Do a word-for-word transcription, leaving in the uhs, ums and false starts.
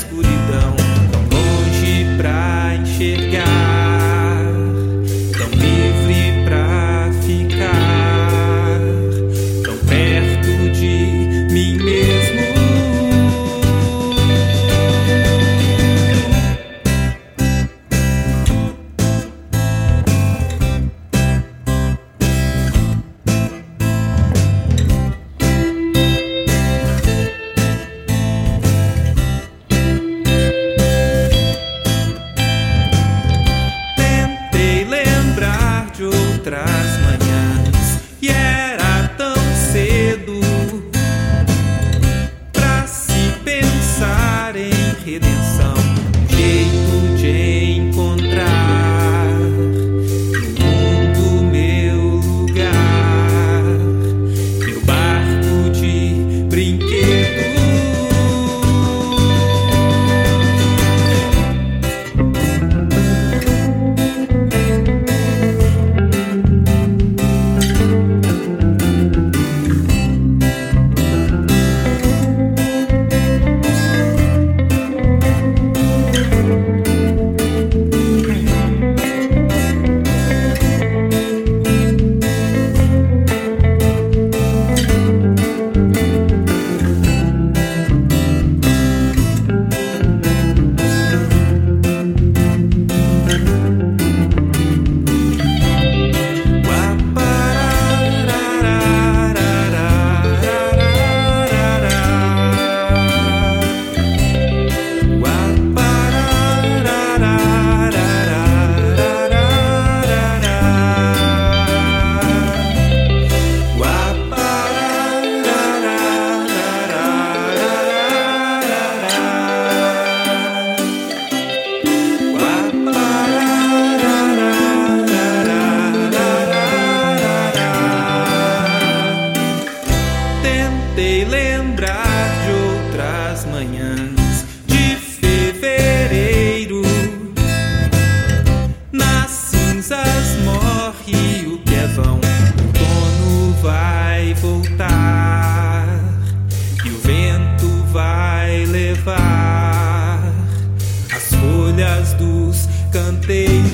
escuridão, tão longe pra enxergar, tão livre pra ficar, tão perto de mim mesmo. Outras manhãs, e era tão cedo pra se pensar em redenção, um jeito de encontrar no mundo meu lugar, meu barco de brinquedo. Tentei lembrar de outras manhãs de fevereiro. Nas cinzas morre o que é vão, o outono vai voltar e o vento vai levar as folhas dos canteiros.